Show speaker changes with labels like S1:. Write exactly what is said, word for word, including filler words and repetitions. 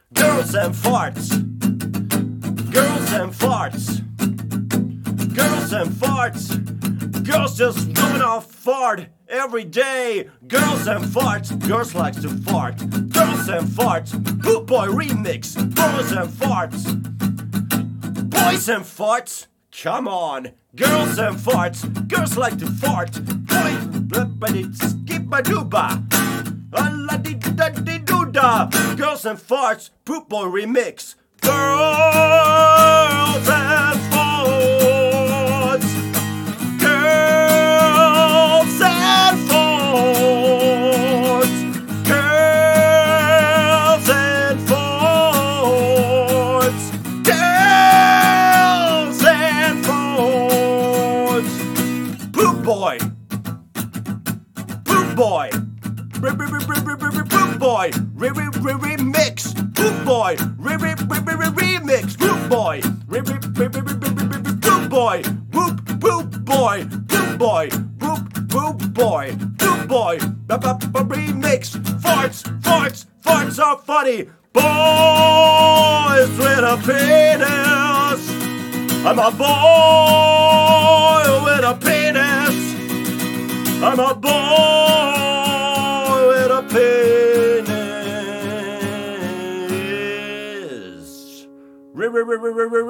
S1: Girls and farts. Girls and farts. Girls and farts. Girls just wanna fart every day. Girls and farts. Girls likes to fart. Girls and farts. Poop Boy remix. Boys and farts. Boys and farts. Come on. Girls and farts. Girls like to fart. Boy, skip a dooba. A-la-di-da-di-doo-da. Girls and farts. Poop Boy remix. Girls and farts. Girls and farts. Girls and farts. Girls and farts. Poop Boy. Poop Boy. Poop Boy. Remix. Poop Boy. Remix. Poop Boy. Poop Boy. Poop Poop Boy. Poop Boy. Poop Poop Boy. Poop Boy. Remix. Farts. Farts. Farts are funny. Boys with a penis. I'm a boy with a penis. I'm a boy with a penis.